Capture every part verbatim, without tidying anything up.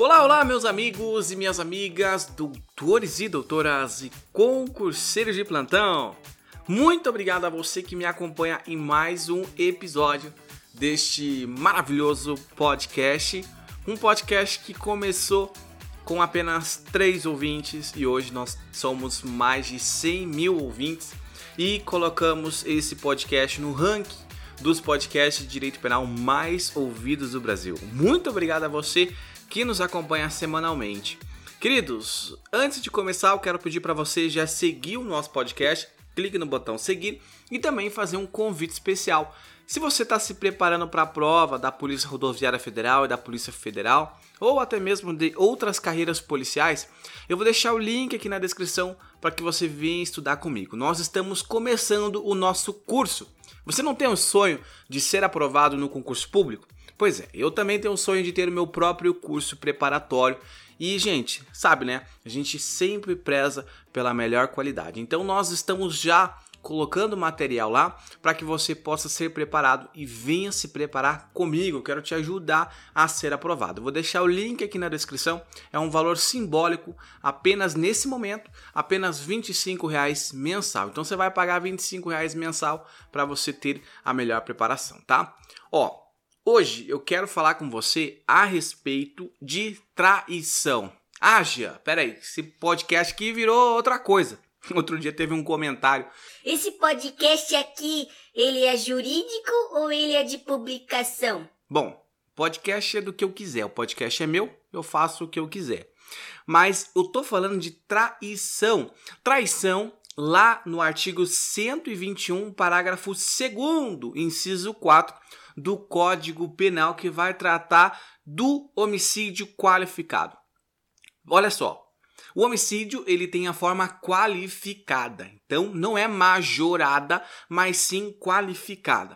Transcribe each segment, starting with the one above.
Olá, olá, meus amigos e minhas amigas, doutores e doutoras e concurseiros de plantão. Muito obrigado a você que me acompanha em mais um episódio deste maravilhoso podcast. Um podcast que começou com apenas três ouvintes e hoje nós somos mais de cem mil ouvintes e colocamos esse podcast no ranking dos podcasts de direito penal mais ouvidos do Brasil. Muito obrigado a você que nos acompanha semanalmente. Queridos, antes de começar eu quero pedir para você já seguir o nosso podcast, clique no botão seguir e também fazer um convite especial. Se você está se preparando para a prova da Polícia Rodoviária Federal e da Polícia Federal, ou até mesmo de outras carreiras policiais, eu vou deixar o link aqui na descrição para que você venha estudar comigo. Nós estamos começando o nosso curso. Você não tem o sonho de ser aprovado no concurso público? Pois é, eu também tenho o sonho de ter o meu próprio curso preparatório. E, gente, sabe, né? A gente sempre preza pela melhor qualidade. Então, nós estamos já colocando material lá para que você possa ser preparado e venha se preparar comigo. Eu quero te ajudar a ser aprovado. Eu vou deixar o link aqui na descrição. É um valor simbólico, apenas nesse momento, apenas vinte e cinco reais mensal. Então, você vai pagar vinte e cinco reais mensal para você ter a melhor preparação, tá? Ó, hoje eu quero falar com você a respeito de traição. Ah, Gia, peraí, esse podcast aqui virou outra coisa. Outro dia teve um comentário. Esse podcast aqui, ele é jurídico ou ele é de publicação? Bom, podcast é do que eu quiser. O podcast é meu, eu faço o que eu quiser. Mas eu tô falando de traição. Traição lá no artigo cento e vinte e um, parágrafo segundo, inciso quatro do Código Penal, que vai tratar do homicídio qualificado. Olha só. O homicídio, ele tem a forma qualificada. Então, não é majorada, mas sim qualificada.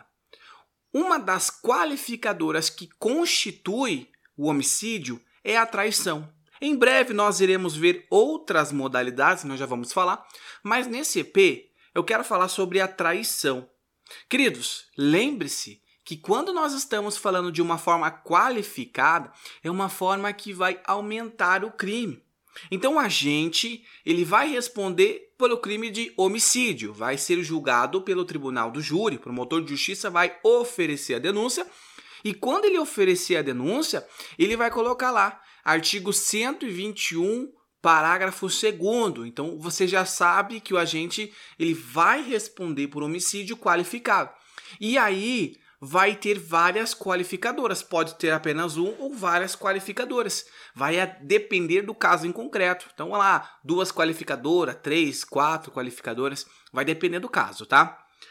Uma das qualificadoras que constitui o homicídio é a traição. Em breve, nós iremos ver outras modalidades, nós já vamos falar. Mas nesse E P, eu quero falar sobre a traição. Queridos, lembre-se que quando nós estamos falando de uma forma qualificada, é uma forma que vai aumentar o crime. Então o agente, ele vai responder pelo crime de homicídio, vai ser julgado pelo tribunal do júri, o promotor de justiça vai oferecer a denúncia e quando ele oferecer a denúncia, ele vai colocar lá, artigo cento e vinte e um, parágrafo segundo. Então você já sabe que o agente, ele vai responder por homicídio qualificado. E aí vai ter várias qualificadoras, pode ter apenas um ou várias qualificadoras, vai depender do caso em concreto. Então, olha lá, duas qualificadoras, três, quatro qualificadoras, vai depender do caso, tá?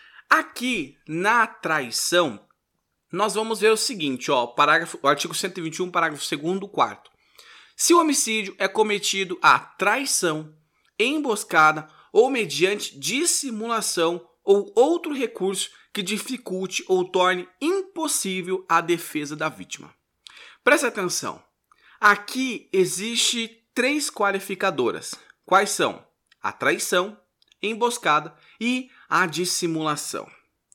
Aqui, na traição, nós vamos ver o seguinte, ó, parágrafo, o artigo cento e vinte e um, parágrafo segundo, quarto. Se o homicídio é cometido à traição, emboscada ou mediante dissimulação ou outro recurso que dificulte ou torne impossível a defesa da vítima. Presta atenção. Aqui existe três qualificadoras. Quais são? A traição, emboscada e a dissimulação.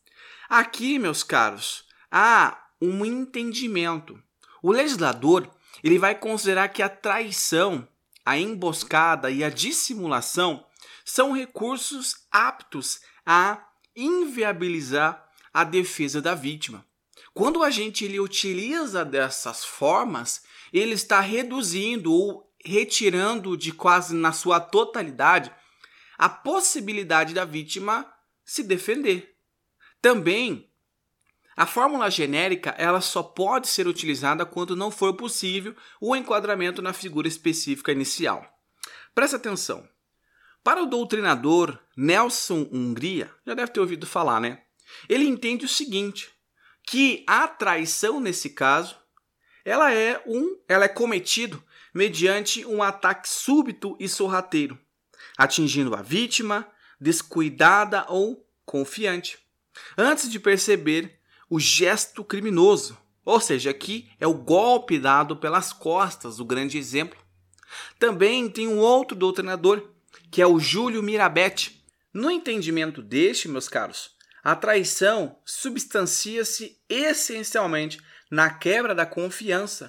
Aqui, meus caros, há um entendimento. O legislador, ele vai considerar que a traição, a emboscada e a dissimulação são recursos aptos a inviabilizar a defesa da vítima. Quando o agente ele utiliza dessas formas, ele está reduzindo ou retirando de quase na sua totalidade a possibilidade da vítima se defender. Também, a fórmula genérica ela só pode ser utilizada quando não for possível o enquadramento na figura específica inicial. Presta atenção. Para o doutrinador Nelson Hungria, já deve ter ouvido falar, né? Ele entende o seguinte, que a traição nesse caso, ela é, um, ela é cometido mediante um ataque súbito e sorrateiro, atingindo a vítima, descuidada ou confiante, antes de perceber o gesto criminoso, ou seja, aqui é o golpe dado pelas costas, o grande exemplo. Também tem um outro doutrinador, que é o Júlio Mirabetti. No entendimento deste, meus caros, a traição substancia-se essencialmente na quebra da confiança,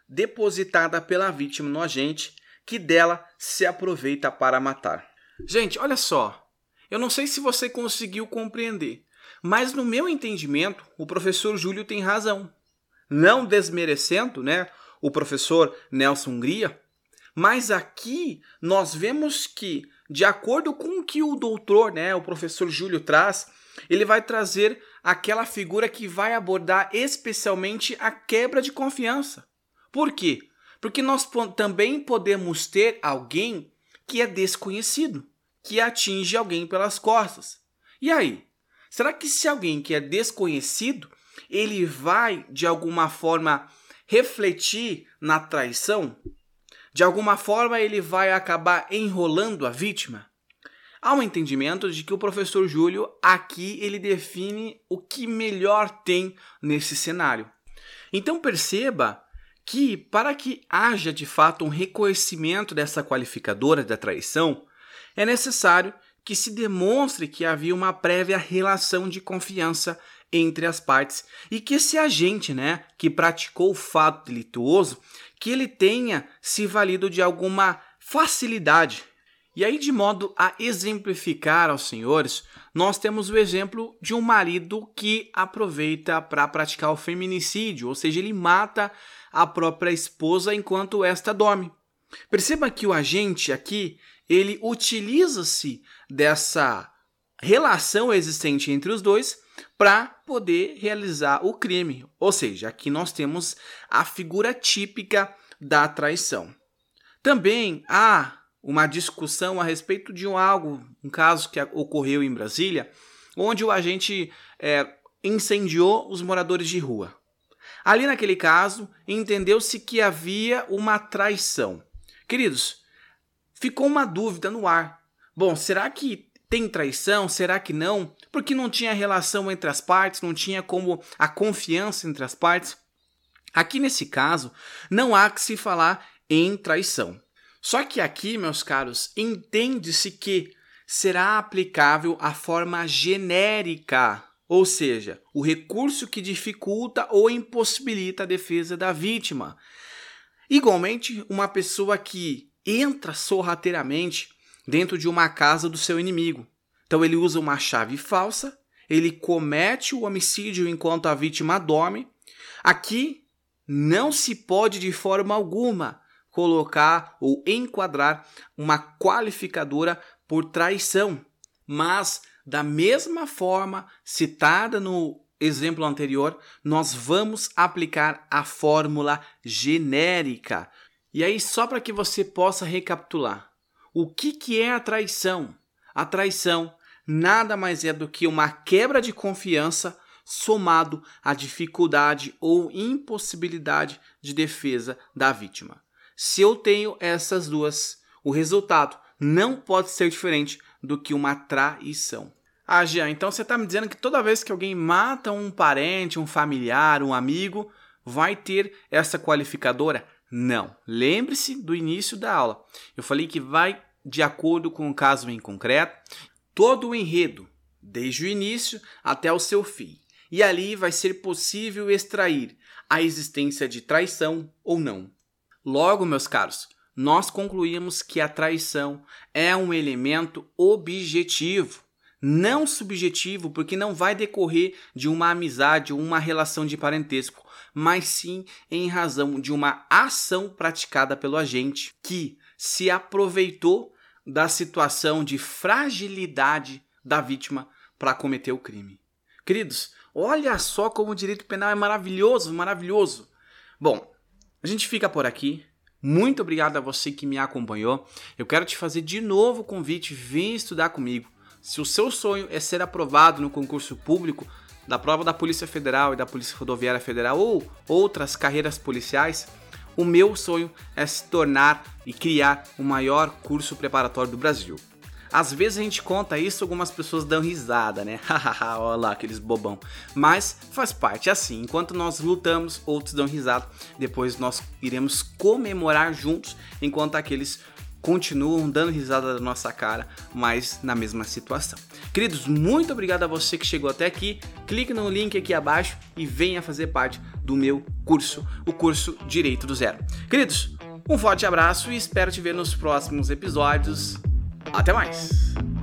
depositada pela vítima no agente, que dela se aproveita para matar. Gente, olha só, eu não sei se você conseguiu compreender, mas no meu entendimento, o professor Júlio tem razão. Não desmerecendo, né, o professor Nelson Hungria, mas aqui nós vemos que, de acordo com o que o doutor, né, o professor Júlio traz, ele vai trazer aquela figura que vai abordar especialmente a quebra de confiança. Por quê? Porque nós po- também podemos ter alguém que é desconhecido, que atinge alguém pelas costas. E aí? Será que se alguém que é desconhecido, ele vai, de alguma forma, refletir na traição? De alguma forma, ele vai acabar enrolando a vítima? Há um entendimento de que o professor Júlio, aqui, ele define o que melhor tem nesse cenário. Então, perceba que, para que haja, de fato, um reconhecimento dessa qualificadora da traição, é necessário que se demonstre que havia uma prévia relação de confiança entre as partes e que esse agente, né, que praticou o fato delituoso, que ele tenha se valido de alguma facilidade. E aí, de modo a exemplificar aos senhores, nós temos o exemplo de um marido que aproveita para praticar o feminicídio, ou seja, ele mata a própria esposa enquanto esta dorme. Perceba que o agente aqui, ele utiliza-se dessa relação existente entre os dois para poder realizar o crime. Ou seja, aqui nós temos a figura típica da traição. Também há uma discussão a respeito de um algo, um caso que ocorreu em Brasília, onde o agente é, incendiou os moradores de rua. Ali naquele caso, entendeu-se que havia uma traição. Queridos, ficou uma dúvida no ar. Bom, será que tem traição? Será que não? Porque não tinha relação entre as partes, não tinha como a confiança entre as partes. Aqui nesse caso, não há que se falar em traição. Só que aqui, meus caros, entende-se que será aplicável a forma genérica, ou seja, o recurso que dificulta ou impossibilita a defesa da vítima. Igualmente, uma pessoa que entra sorrateiramente dentro de uma casa do seu inimigo. Então ele usa uma chave falsa, ele comete o homicídio enquanto a vítima dorme. Aqui não se pode de forma alguma colocar ou enquadrar uma qualificadora por traição, mas da mesma forma citada no exemplo anterior, nós vamos aplicar a fórmula genérica. E aí, só para que você possa recapitular, o que, que é a traição? A traição nada mais é do que uma quebra de confiança somado à dificuldade ou impossibilidade de defesa da vítima. Se eu tenho essas duas, o resultado não pode ser diferente do que uma traição. Ah, Jean, então você está me dizendo que toda vez que alguém mata um parente, um familiar, um amigo, vai ter essa qualificadora? Não. Lembre-se do início da aula. Eu falei que vai de acordo com o caso em concreto, todo o enredo, desde o início até o seu fim. E ali vai ser possível extrair a existência de traição ou não. Logo, meus caros, nós concluímos que a traição é um elemento objetivo, não subjetivo, porque não vai decorrer de uma amizade ou uma relação de parentesco, mas sim em razão de uma ação praticada pelo agente que se aproveitou da situação de fragilidade da vítima para cometer o crime. Queridos, olha só como o direito penal é maravilhoso, maravilhoso. Bom, a gente fica por aqui. Muito obrigado a você que me acompanhou. Eu quero te fazer de novo o convite, vem estudar comigo. Se o seu sonho é ser aprovado no concurso público da prova da Polícia Federal e da Polícia Rodoviária Federal ou outras carreiras policiais, o meu sonho é se tornar e criar o maior curso preparatório do Brasil. Às vezes a gente conta isso, algumas pessoas dão risada, né? Hahaha, olha lá, aqueles bobão. Mas faz parte, assim, enquanto nós lutamos, outros dão risada. Depois nós iremos comemorar juntos, enquanto aqueles continuam dando risada da nossa cara, mas na mesma situação. Queridos, muito obrigado a você que chegou até aqui. Clique no link aqui abaixo e venha fazer parte do meu curso, o curso Direito do Zero. Queridos, um forte abraço e espero te ver nos próximos episódios. Até mais!